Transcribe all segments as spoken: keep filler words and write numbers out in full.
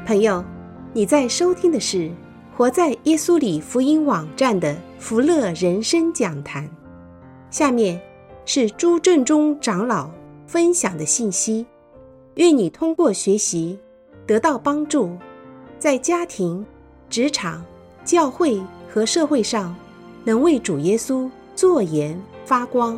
朋友，你在收听的是活在耶稣里福音网站的福乐人生讲坛。下面是朱正忠长老分享的信息，愿你通过学习得到帮助，在家庭、职场、教会和社会上能为主耶稣作盐发光。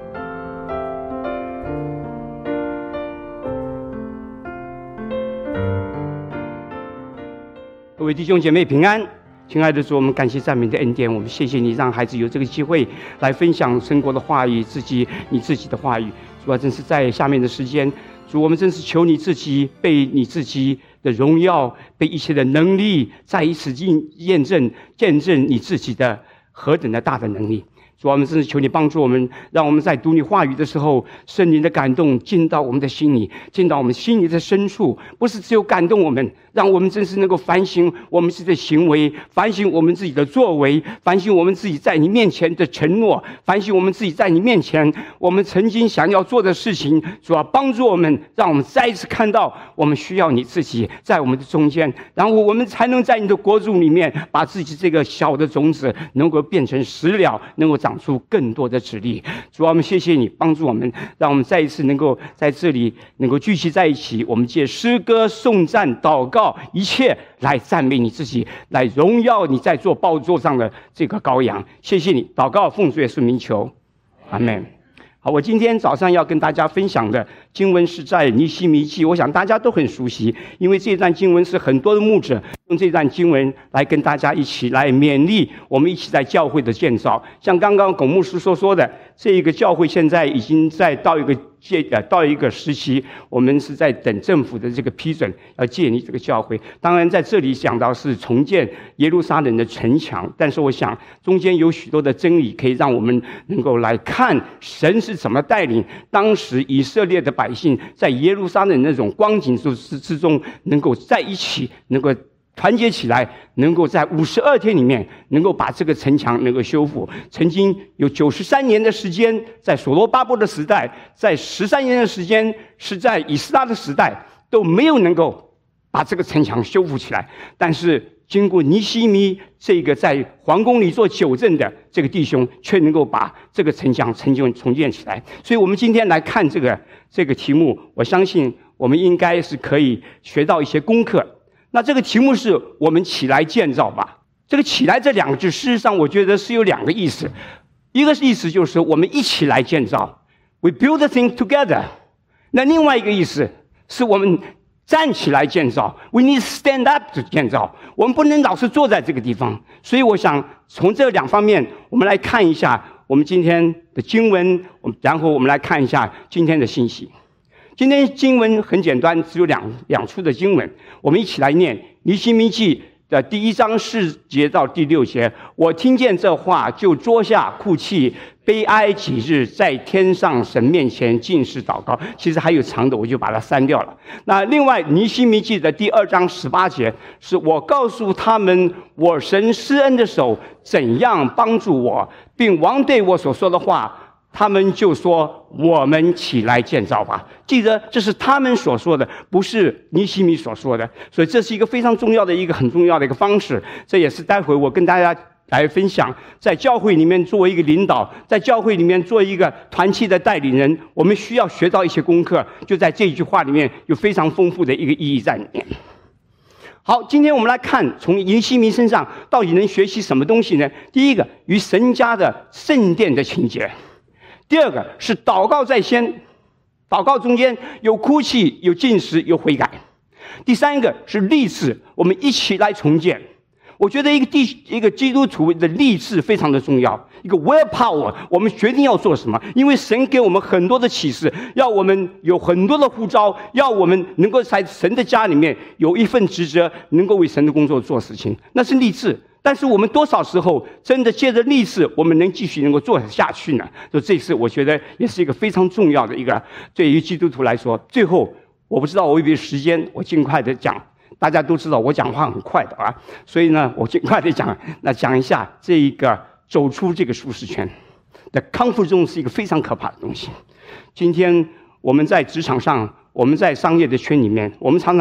各位弟兄姐妹平安，亲爱的主，我们感谢赞美的恩典，我们谢谢你让孩子有这个机会来分享神国的话语，自己你自己的话语。主啊，真是在下面的时间，主，我们真是求你自己被你自己的荣耀，被一切的能力再一次验证见证你自己的何等的大的能力。主啊，我们真是求你帮助我们，让我们在读你话语的时候，圣灵的感动进到我们的心里，进到我们心里的深处，不是只有感动我们，让我们真是能够反省我们自己的行为，反省我们自己的作为，反省我们自己在你面前的承诺，反省我们自己在你面前我们曾经想要做的事情。主啊，帮助我们，让我们再一次看到我们需要你自己在我们的中间，然后我们才能在你的国度里面把自己这个小的种子能够变成实了，能够长出更多的籽粒。主啊，我们谢谢你帮助我们，让我们再一次能够在这里能够聚集在一起，我们借诗歌、颂赞、祷告，一切来赞美你自己，来荣耀你在做宝座上的这个羔羊。谢谢你，祷告奉主耶稣名求，阿们。好，我今天早上要跟大家分享的经文是在尼希米记，我想大家都很熟悉，因为这段经文是很多的牧者用这段经文来跟大家一起来勉励我们一起在教会的建造。像刚刚龚牧师所说的，这一个教会现在已经在到一个借呃到一个时期，我们是在等政府的这个批准，要建立这个教会。当然在这里讲到是重建耶路撒冷的城墙，但是我想中间有许多的真理可以让我们能够来看神是怎么带领当时以色列的百姓在耶路撒冷那种光景之中能够在一起，能够团结起来，能够在五十二天里面能够把这个城墙能够修复。曾经有九十三年的时间，在所罗巴伯的时代，在十三年的时间是在以斯拉的时代，都没有能够把这个城墙修复起来。但是经过尼希米这个在皇宫里做酒政的这个弟兄，却能够把这个城墙重建重建起来。所以我们今天来看这个这个题目，我相信我们应该是可以学到一些功课。那这个题目是我们起来建造吧。这个起来这两个字事实上我觉得是有两个意思，一个意思就是我们一起来建造， we build the thing together。 那另外一个意思是我们站起来建造， we need to stand up to 建造，我们不能老是坐在这个地方。所以我想从这两方面我们来看一下我们今天的经文，然后我们来看一下今天的信息。今天经文很简单，只有两两处的经文，我们一起来念尼希米记的第一章四节到第六节。我听见这话，就坐下哭泣，悲哀几日，在天上神面前尽是祷告。其实还有长的，我就把它删掉了。那另外尼希米记的第二章十八节，是我告诉他们，我神施恩的手怎样帮助我，并王对我所说的话，他们就说我们起来建造吧。记得这是他们所说的，不是尼希米所说的。所以这是一个非常重要的一个很重要的一个方式，这也是待会我跟大家来分享，在教会里面作为一个领导，在教会里面做一个团契的带领人，我们需要学到一些功课，就在这句话里面有非常丰富的一个意义在里面。好，今天我们来看从尼希米身上到底能学习什么东西呢？第一个，与神家的圣殿的情节。第二个是祷告在先，祷告中间有哭泣，有进食，有悔改。第三个是立志，我们一起来重建。我觉得一个地一个基督徒的立志非常的重要，一个 willpower， 我们决定要做什么，因为神给我们很多的启示，要我们有很多的呼召，要我们能够在神的家里面有一份职责，能够为神的工作做事情，那是立志。但是我们多少时候真的借着立志，我们能继续能够做下去呢？就这次我觉得也是一个非常重要的一个，对于基督徒来说。最后我不知道我有没有时间，我尽快的讲。大家都知道我讲话很快的啊，所以呢我尽快的讲，那讲一下这一个走出这个舒适圈的comfort zone是一个非常可怕的东西。今天我们在职场上，我们在商业的圈里面，我们常常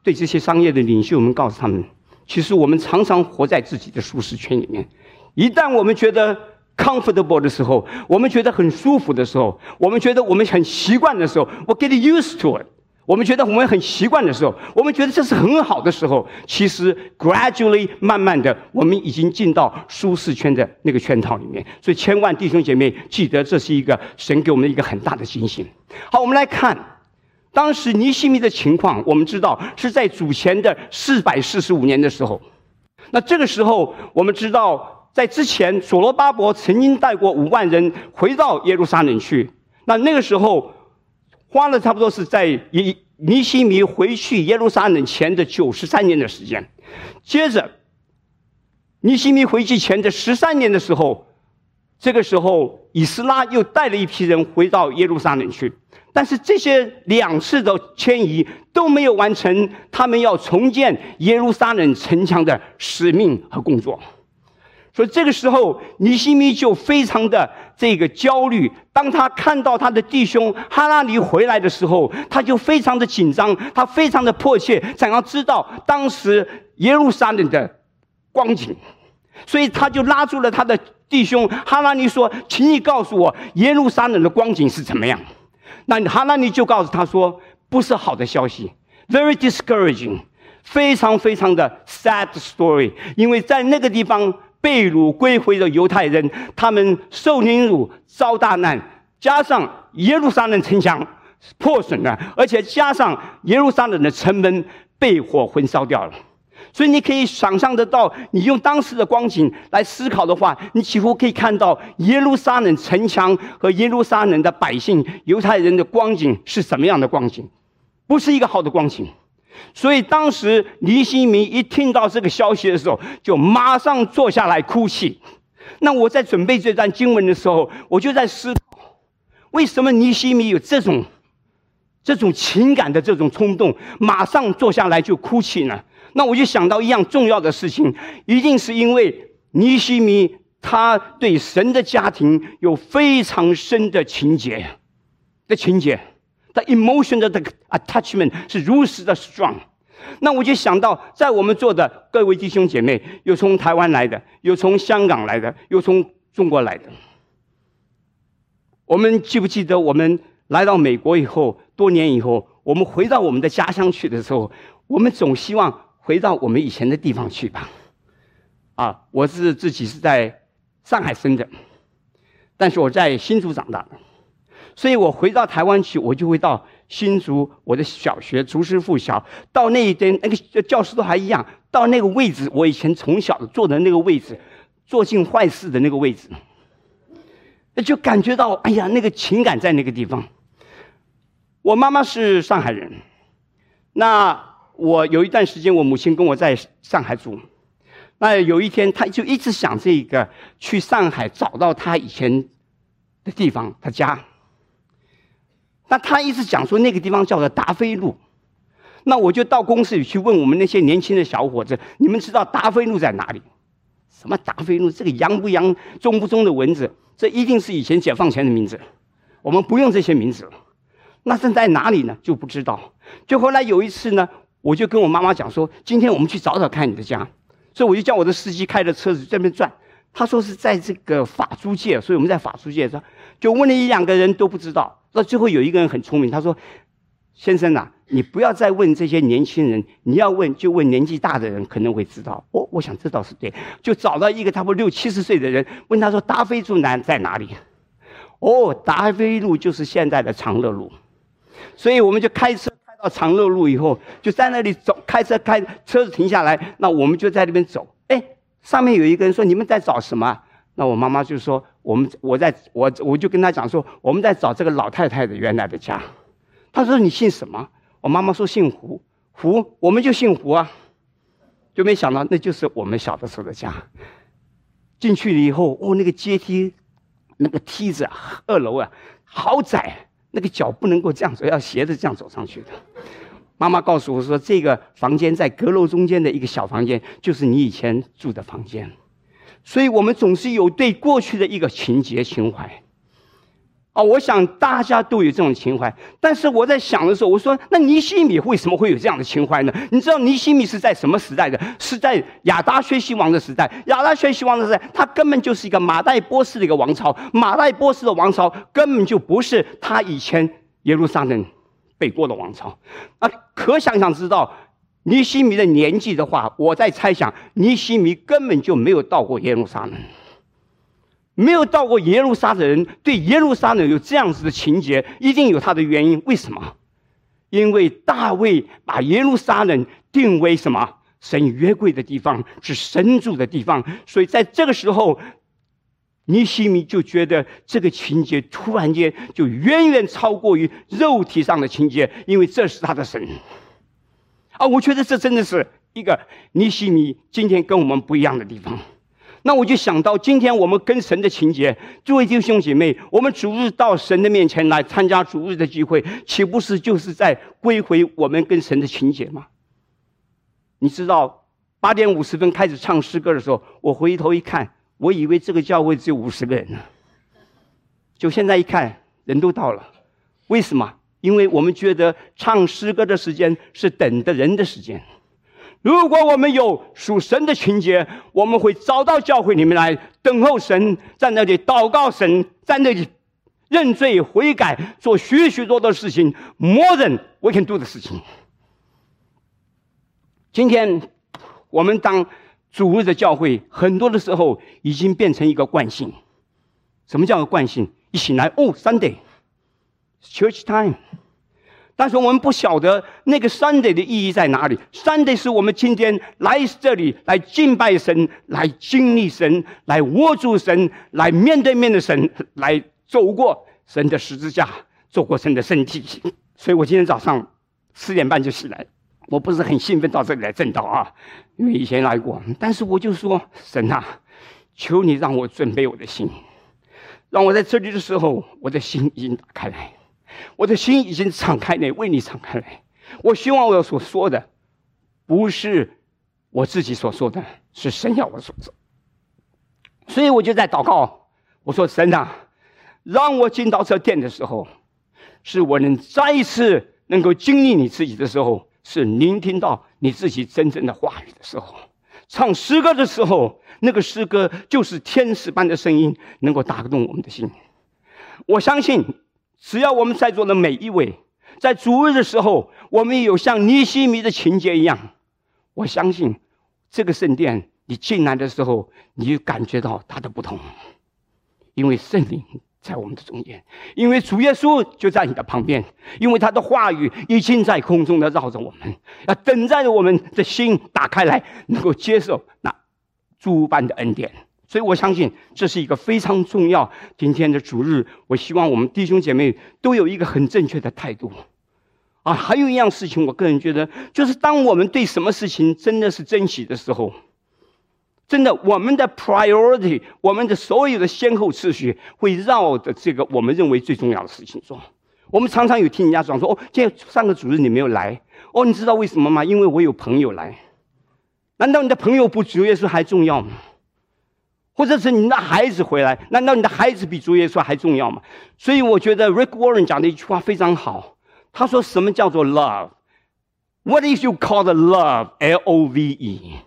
对这些商业的领袖们告诉他们，其实我们常常活在自己的舒适圈里面。一旦我们觉得 comfortable 的时候，我们觉得很舒服的时候，我们觉得我们很习惯的时候，我 get used to it， 我们觉得我们很习惯的时候，我们觉得这是很好的时候，其实 gradually 慢慢的，我们已经进到舒适圈的那个圈套里面。所以千万弟兄姐妹记得，这是一个神给我们一个很大的警醒。好，我们来看当时尼希米的情况，我们知道是在主前的四百四十五年的时候。那这个时候，我们知道，在之前，所罗巴伯曾经带过五万人回到耶路撒冷去。那那个时候，花了差不多是在尼希米回去耶路撒冷前的九十三年的时间。接着，尼希米回去前的十三年的时候，这个时候以斯拉又带了一批人回到耶路撒冷去。但是这些两次的迁移都没有完成他们要重建耶路撒冷城墙的使命和工作。所以这个时候尼希米就非常的这个焦虑，当他看到他的弟兄哈拿尼回来的时候，他就非常的紧张，他非常的迫切想要知道当时耶路撒冷的光景。所以他就拉住了他的弟兄哈拿尼说，请你告诉我耶路撒冷的光景是怎么样。那哈拿尼就告诉他说，不是好的消息， very discouraging， 非常非常的 sad story。 因为在那个地方被掳归回的犹太人，他们受凌辱遭大难，加上耶路撒冷城墙破损了，而且加上耶路撒冷的城门被火焚烧掉了。所以你可以想象得到，你用当时的光景来思考的话，你几乎可以看到耶路撒冷城墙和耶路撒冷的百姓犹太人的光景是什么样的光景，不是一个好的光景。所以当时尼希米一听到这个消息的时候，就马上坐下来哭泣。那我在准备这段经文的时候，我就在思考，为什么尼希米有这种这种情感的这种冲动，马上坐下来就哭泣呢？那我就想到一样重要的事情，一定是因为尼希米他对神的家庭有非常深的情结的情结的 emotion 的 attachment 是如此的 strong。 那我就想到，在我们座的各位弟兄姐妹，有从台湾来的，有从香港来的，有从中国来的。我们记不记得我们来到美国以后，多年以后，我们回到我们的家乡去的时候，我们总希望回到我们以前的地方去吧。啊，我是自己是在上海生的，但是我在新竹长大的，所以我回到台湾去，我就会到新竹我的小学竹师附小，到那一边那个教室都还一样，到那个位置，我以前从小坐的那个位置，做尽坏事的那个位置，那就感觉到哎呀，那个情感在那个地方。我妈妈是上海人，那我有一段时间，我母亲跟我在上海住。那有一天，她就一直想这个去上海找到她以前的地方，她家。那她一直讲说那个地方叫做达菲路。那我就到公司里去问我们那些年轻的小伙子，你们知道达菲路在哪里？什么达菲路？这个洋不洋、中不中的文字，这一定是以前解放前的名字，我们不用这些名字了。那是在哪里呢？就不知道。就后来有一次呢，我就跟我妈妈讲说，今天我们去找找看你的家。所以我就叫我的司机开着车子在那边转。他说是在这个法租界，所以我们在法租界上就问了一两个人都不知道。到最后有一个人很聪明，他说：“先生啊，你不要再问这些年轻人，你要问就问年纪大的人，可能会知道。”哦，我想这倒是对，就找到一个差不多六七十岁的人，问他说：“达菲路南在哪里？”哦，达菲路就是现在的长乐路。所以我们就开车开到长乐路以后，就在那里走，开车开车子停下来，那我们就在那边走。哎，上面有一个人说：“你们在找什么？”那我妈妈就说：“我们我在我我就跟他讲说，我们在找这个老太太的原来的家。”他说：“你姓什么？”我妈妈说：“姓胡。”胡，我们就姓胡啊。就没想到那就是我们小的时候的家。进去了以后，哦，那个阶梯，那个梯子啊，二楼啊，好窄。那个脚不能够这样走，要斜着这样走上去的。妈妈告诉我说，这个房间在阁楼中间的一个小房间，就是你以前住的房间。所以我们总是有对过去的一个情结情怀。 啊，我想大家都有这种情怀。但是我在想的时候，我说那尼希米为什么会有这样的情怀呢？你知道尼希米是在什么时代的？是在亚达薛西王的时代。亚达薛西王的时代，他根本就是一个马代波斯的一个王朝。马代波斯的王朝根本就不是他以前耶路撒冷北国的王朝。啊，可想想知道尼希米的年纪的话，我在猜想尼希米根本就没有到过耶路撒冷。没有到过耶路撒冷的人对耶路撒冷有这样子的情节，一定有他的原因。为什么？因为大卫把耶路撒冷定为什么？神约柜的地方，是神住的地方。所以在这个时候，尼希米就觉得这个情节突然间就远远超过于肉体上的情节，因为这是他的神。啊，我觉得这真的是一个尼希米今天跟我们不一样的地方。那我就想到今天我们跟神的情节，诸位弟兄姐妹，我们主日到神的面前来参加主日的聚会，岂不是就是在归回我们跟神的情节吗？你知道八点五十分开始唱诗歌的时候，我回头一看，我以为这个教会只有五十个人呢，就现在一看人都到了。为什么？因为我们觉得唱诗歌的时间是等的人的时间。如果我们有属神的情节，我们会找到教会里面来等候神，在那里祷告神，在那里认罪悔改，做许许多多的事情 more than we can do 的事情。今天我们当主日的教会，很多的时候已经变成一个惯性。什么叫惯性？一醒来，哦 Sunday Church time，但是我们不晓得那个 Sunday 的意义在哪里。Sunday 是我们今天来这里来敬拜神，来经历神，来握住神，来面对面的神，来走过神的十字架，走过神的身体。所以我今天早上四点半就起来，我不是很兴奋到这里来正道啊，因为以前来过。但是我就说，神啊，求你让我准备我的心，让我在这里的时候，我的心已经打开来。我的心已经敞开来，为你敞开来。我希望我所说的不是我自己所说的，是神要我所说。所以我就在祷告，我说神啊，让我进到这殿的时候，是我能再一次能够经历你自己的时候，是聆听到你自己真正的话语的时候。唱诗歌的时候，那个诗歌就是天使般的声音，能够打动我们的心。我相信只要我们在座的每一位，在主日的时候，我们也有像尼希米的情节一样，我相信这个圣殿你进来的时候，你就感觉到它的不同，因为圣灵在我们的中间，因为主耶稣就在你的旁边，因为他的话语已经在空中的绕着我们，要等待着我们的心打开来，能够接受那诸般的恩典。所以我相信这是一个非常重要。今天的主日，我希望我们弟兄姐妹都有一个很正确的态度啊。还有一样事情，我个人觉得，就是当我们对什么事情真的是珍惜的时候，真的我们的 priority， 我们的所有的先后次序会绕着这个我们认为最重要的事情做。我们常常有听人家讲说，哦，今天上个主日你没有来，哦，你知道为什么吗？因为我有朋友来。难道你的朋友比主耶稣还重要吗？或者是你的孩子回来，难道你的孩子比主耶稣还重要吗？所以我觉得 Rick Warren 讲的一句话非常好，他说什么叫做 love？ What is you call the love? L O V E.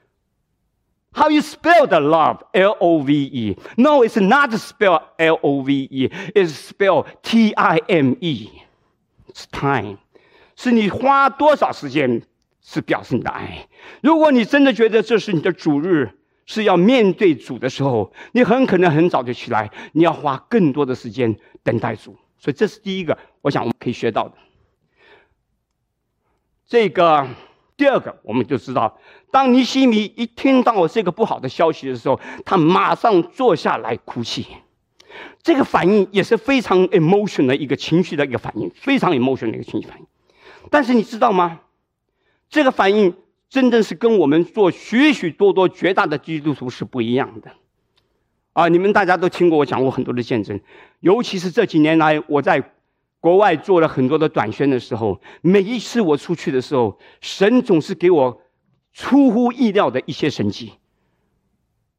How you spell the love? L O V E. No, it's not spelled L O V E. It's spelled T I M E. It's time. 是你花多少时间是表示你的爱。如果你真的觉得这是你的主日，是要面对主的时候，你很可能很早就起来，你要花更多的时间等待主。所以这是第一个，我想我们可以学到的。这个第二个，我们就知道，当尼希米一听到这个不好的消息的时候，他马上坐下来哭泣。这个反应也是非常 emotion 的一个情绪的一个反应，非常 emotion 的一个情绪反应。但是你知道吗？这个反应真的是跟我们做许许多多绝大的基督徒是不一样的啊！你们大家都听过我讲过很多的见证，尤其是这几年来我在国外做了很多的短宣的时候，每一次我出去的时候，神总是给我出乎意料的一些神迹。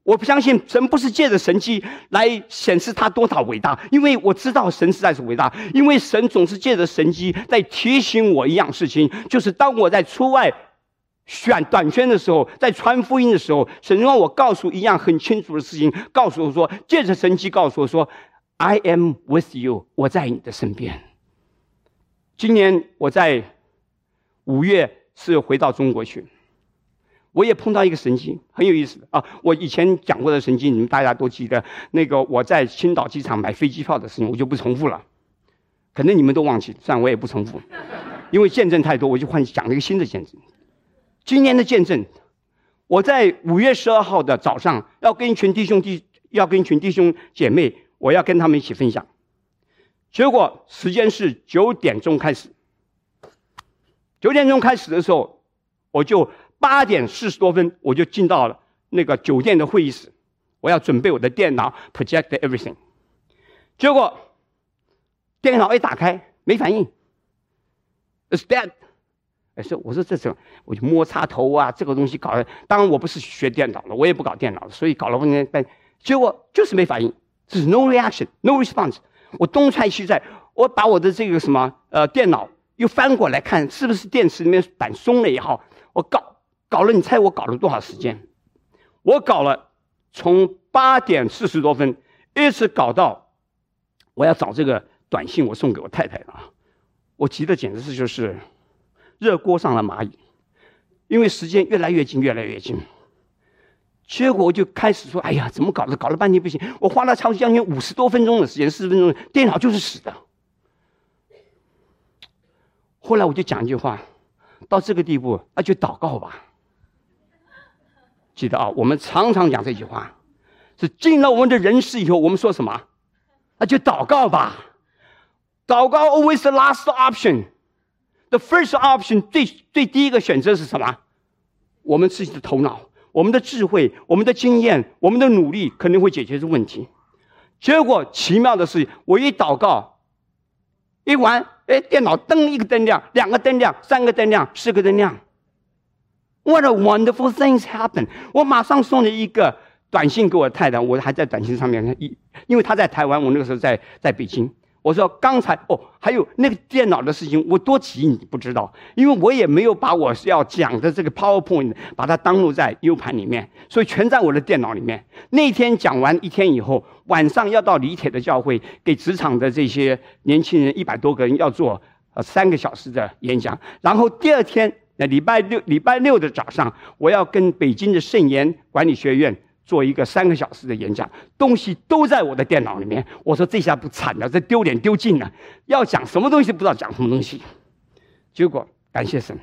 我不相信神不是借着神迹来显示他多大伟大，因为我知道神实在是伟大，因为神总是借着神迹在提醒我一样事情，就是当我在出外选短宣的时候，在传福音的时候，神让我告诉一样很清楚的事情，告诉我说，借着神迹告诉我说 I am with you， 我在你的身边。今年我在五月是回到中国去，我也碰到一个神迹，很有意思啊！我以前讲过的神迹，你们大家都记得。那个我在青岛机场买飞机票的事情，我就不重复了，可能你们都忘记，虽然我也不重复，因为见证太多，我就换讲了一个新的见证。今年的见证，我在五月十二号的早上要跟一群弟兄弟，要跟一群弟兄姐妹，我要跟他们一起分享。结果时间是九点钟开始，九点钟开始的时候，我就八点四十多分我就进到了那个酒店的会议室，我要准备我的电脑 project everything。结果电脑一打开没反应 ，is dead。哎，说我说这种，我就摸插头啊，这个东西搞的。当然我不是学电脑的，我也不搞电脑的，所以搞了半天，结果就是没反应，这是 no reaction，no response。我东踹西踹，我把我的这个什么呃电脑又翻过来看，是不是电池里面板松了也好，我搞搞了，你猜我搞了多少时间？我搞了从八点四十多分一直搞到我要找这个短信，我送给我太太啊，我急得简直是就是热锅上了蚂蚁，因为时间越来越近，越来越近。结果我就开始说：“哎呀，怎么搞的？搞了半天不行。”我花了差不多将近五十多分钟的时间，四十分钟，电脑就是死的。后来我就讲一句话：到这个地步，那就祷告吧。记得啊，我们常常讲这句话，是进了我们的人世以后，我们说什么？那就祷告吧。祷告 always the last option。The first option 最最第一个选择是什么？我们自己的头脑、我们的智慧、我们的经验、我们的努力可能会解决这问题。结果奇妙的是，我一祷告，一完，哎，电脑灯一个灯亮，两个灯亮，三个灯亮，四个灯亮。What a wonderful things happen！ 我马上送了一个短信给我太太，我还在短信上面，因为她在台湾，我那个时候在在北京。我说刚才哦，还有那个电脑的事情，我多急你不知道，因为我也没有把我要讲的这个 PowerPoint 把它登录在 U 盘里面，所以全在我的电脑里面。那天讲完一天以后，晚上要到李铁的教会给职场的这些年轻人一百多个人要做呃三个小时的演讲，然后第二天那礼拜六礼拜六的早上，我要跟北京的圣言管理学院做一个三个小时的演讲，东西都在我的电脑里面。我说这下不惨了，这丢脸丢尽了，要讲什么东西不知道讲什么东西。结果感谢神，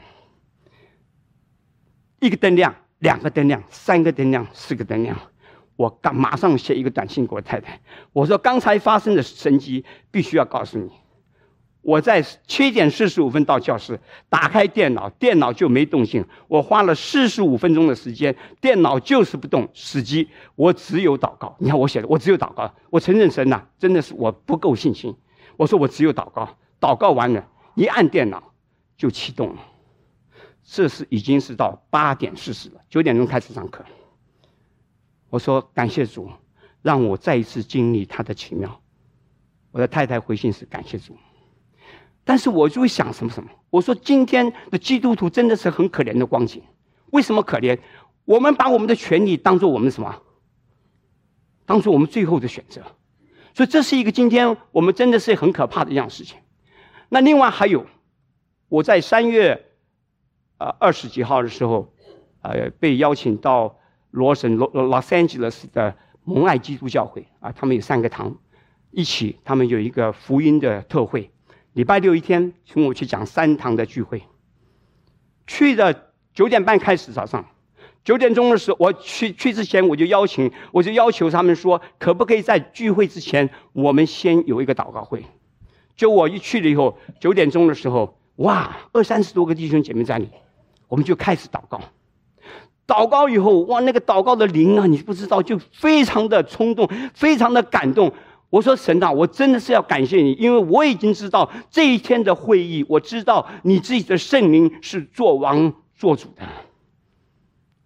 一个灯亮，两个灯亮，三个灯亮，四个灯亮。我刚马上写一个短信给我太太，我说刚才发生的神迹必须要告诉你。我在七点四十五分到教室，打开电脑，电脑就没动静。我花了四十五分钟的时间，电脑就是不动，死机。我只有祷告。你看我写的，我只有祷告。我承认神呐、啊，真的是我不够信心。我说我只有祷告，祷告完了，一按电脑就启动了。这是已经是到八点四十了，九点钟开始上课。我说感谢主，让我再一次经历他的奇妙。我的太太回信是感谢主。但是我就会想什么什么，我说今天的基督徒真的是很可怜的光景。为什么可怜？我们把我们的权利当作我们什么？当作我们最后的选择。所以这是一个今天我们真的是很可怕的一样事情。那另外还有，我在三月呃二十几号的时候，呃被邀请到罗省罗洛杉矶的的蒙爱基督教会啊，他们有三个堂，一起他们有一个福音的特会。礼拜六一天，请我去讲三堂的聚会。去的九点半开始，早上九点钟的时候，我去去之前，我就邀请，我就要求他们说，可不可以在聚会之前，我们先有一个祷告会？就我一去了以后，九点钟的时候，哇，二三十多个弟兄姐妹在里，我们就开始祷告。祷告以后，哇，那个祷告的灵啊，你不知道，就非常的冲动，非常的感动。我说神啊，我真的是要感谢你，因为我已经知道这一天的会议，我知道你自己的圣灵是做王做主的。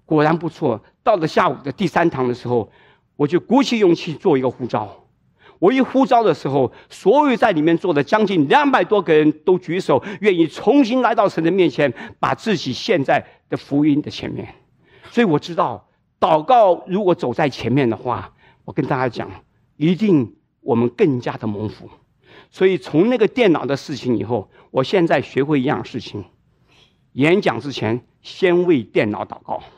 果然不错。到了下午的第三堂的时候，我就鼓起勇气做一个呼召。我一呼召的时候，所有在里面坐的将近两百多个人都举手，愿意重新来到神的面前，把自己献在的福音的前面。所以我知道，祷告如果走在前面的话，我跟大家讲，一定我们更加的蒙福。所以从那个电脑的事情以后，我现在学会一样事情：演讲之前先为电脑祷告，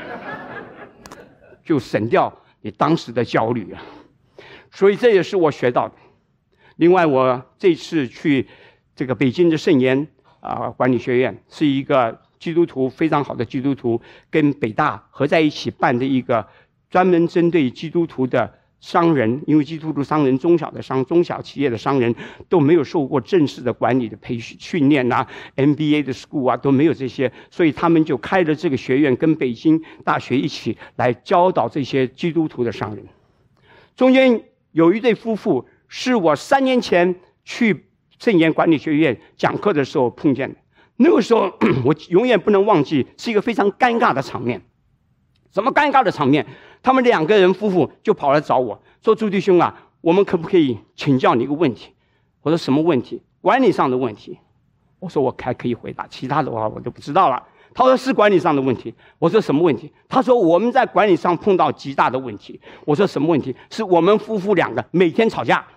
就省掉你当时的焦虑啊。所以这也是我学到的。另外，我这次去这个北京的圣言啊、呃、管理学院，是一个基督徒非常好的基督徒跟北大合在一起办的一个专门针对基督徒的商人，因为基督徒商人、中小的商、中小企业的商人都没有受过正式的管理的培训训练啊 ，M B A 的 school 啊都没有这些，所以他们就开了这个学院，跟北京大学一起来教导这些基督徒的商人。中间有一对夫妇是我三年前去圣言管理学院讲课的时候碰见的。那个时候我永远不能忘记，是一个非常尴尬的场面。什么尴尬的场面？他们两个人夫妇就跑来找我说：“朱弟兄啊，我们可不可以请教你一个问题？”我说：“什么问题？”“管理上的问题。”我说：“我还可以回答，其他的话我就不知道了。”他说：“是管理上的问题。”我说：“什么问题？”他说：“我们在管理上碰到极大的问题。”我说：“什么问题？”“是我们夫妇两个每天吵架。”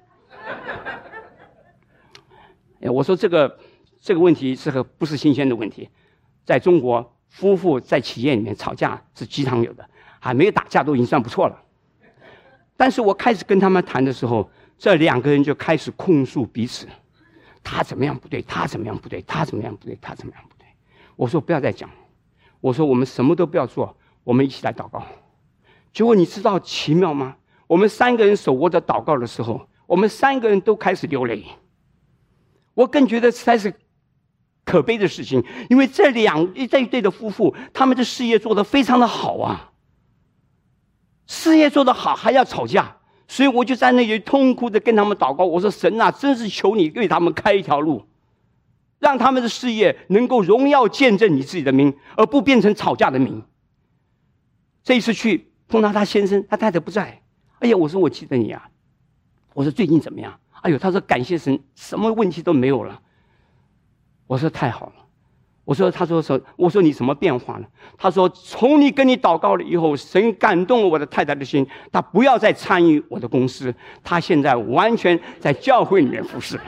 我说：“这个这个问题是个不是新鲜的问题，在中国夫妇在企业里面吵架是经常有的，还没有打架都已经算不错了。”但是我开始跟他们谈的时候，这两个人就开始控诉彼此，他怎么样不对，他怎么样不对，他怎么样不对，他怎么样不对。我说不要再讲，我说我们什么都不要做，我们一起来祷告。结果你知道奇妙吗？我们三个人手握着祷告的时候，我们三个人都开始流泪。我更觉得实在是可悲的事情，因为这两这一对的夫妇，他们的事业做得非常的好啊，事业做得好还要吵架，所以我就在那里痛苦的跟他们祷告。我说：“神啊，真是求你为他们开一条路，让他们的事业能够荣耀见证你自己的名，而不变成吵架的名。”这一次去碰到他先生，他太太不在。哎呀，我说我记得你啊。我说最近怎么样？哎呦，他说感谢神，什么问题都没有了。我说太好了。我说，他说说，我说你什么变化了？他说从你跟你祷告了以后，神感动了我的太太的心，他不要再参与我的公司，他现在完全在教会里面服侍。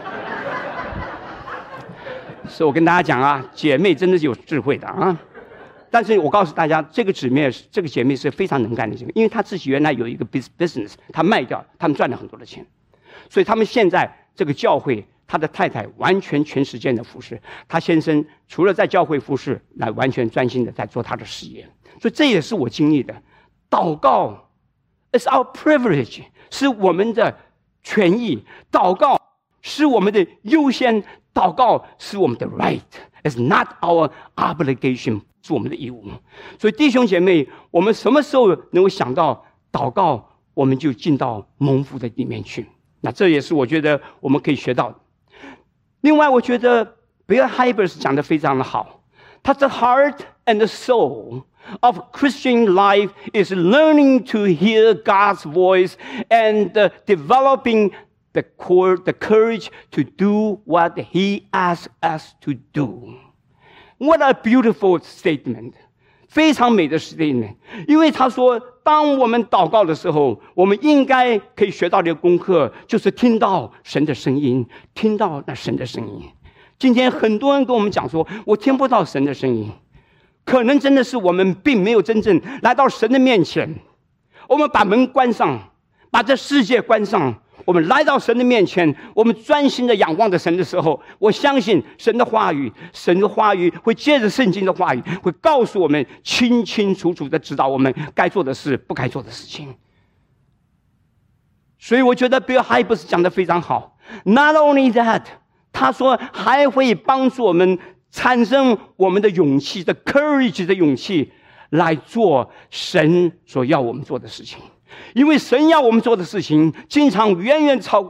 所以我跟大家讲啊，姐妹真的是有智慧的啊。但是我告诉大家，这个姊妹，这个姐妹是非常能干的姐妹，因为她自己原来有一个 business， 她卖掉，他们赚了很多的钱，所以他们现在这个教会，她的太太完全全时间的服侍，她先生除了在教会服侍，来完全专心的在做他的事业。所以这也是我经历的。祷告 is our privilege， 是我们的权益，祷告是我们的优先，祷告是我们的 right，is not our obligation， 是我们的义务。所以弟兄姐妹，我们什么时候能够想到祷告，我们就进到蒙福的里面去。那这也是我觉得我们可以学到的。另外，我觉得 Bill Hybels 讲得非常的好，他的 heart and the soul of Christian life is learning to hear God's voice and uh, developing the core, the courage to do what He asks us to do. What a beautiful statement! 非常美的 statement。因为他说，当我们祷告的时候，我们应该可以学到的功课，就是听到神的声音，听到那神的声音。今天很多人跟我们讲说，我听不到神的声音，可能真的是我们并没有真正来到神的面前。我们把门关上，把这世界关上，我们来到神的面前，我们专心的仰望着神的时候，我相信神的话语，神的话语会借着圣经的话语，会告诉我们清清楚楚的指导我们该做的事，不该做的事情。所以我觉得 Bill Hybels 讲得非常好。Not only that， 他说还会帮助我们产生我们的勇气的 courage 的勇气，来做神所要我们做的事情。因为神要我们做的事情，经常远远超过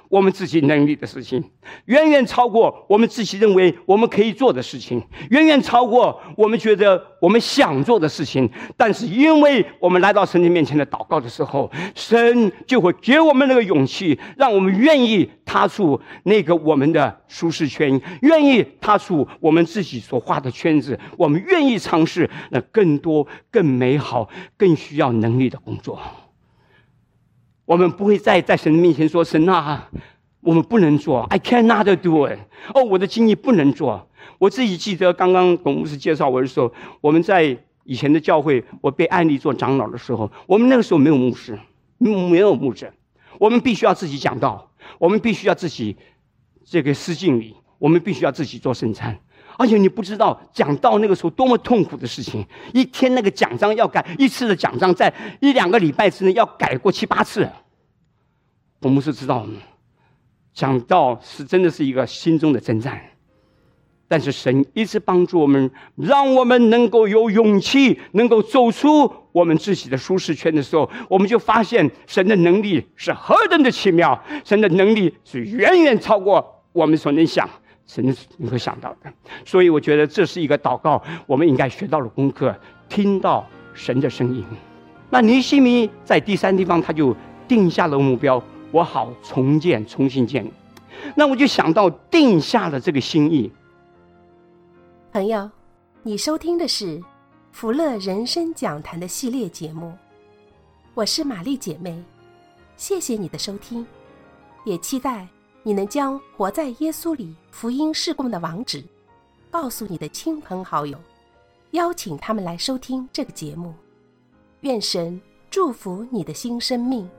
我们自己能力的事情，远远超过我们自己认为我们可以做的事情，远远超过我们觉得我们想做的事情。但是因为我们来到神的面前的祷告的时候，神就会给我们那个勇气，让我们愿意踏出那个我们的舒适圈，愿意踏出我们自己所画的圈子，我们愿意尝试那更多更美好更需要能力的工作。我们不会再在神的面前说，神啊，我们不能做 I cannot do it， 哦，我的经历不能做。我自己记得刚刚董牧师介绍我的时候，我们在以前的教会，我被安利做长老的时候，我们那个时候没有牧师，没有牧者，我们必须要自己讲道，我们必须要自己这个施敬礼，我们必须要自己做圣餐。而且你不知道讲道那个时候多么痛苦的事情，一天那个讲章要改一次的讲章，在一两个礼拜之内要改过七八次。我们是知道讲道是真的是一个心中的征战，但是神一直帮助我们，让我们能够有勇气，能够走出我们自己的舒适圈的时候，我们就发现神的能力是何等的奇妙，神的能力是远远超过我们所能想神你会想到的。所以我觉得这是一个祷告我们应该学到的功课，听到神的声音。那尼希米在第三地方他就定下了目标，我好重建重新建立。那我就想到定下了这个心意。 朋友，你收听的是福乐人生讲坛的系列节目，我是玛丽姐妹，谢谢你的收听，也期待你能将活在耶稣里福音事工的网址告诉你的亲朋好友，邀请他们来收听这个节目。愿神祝福你的新生命。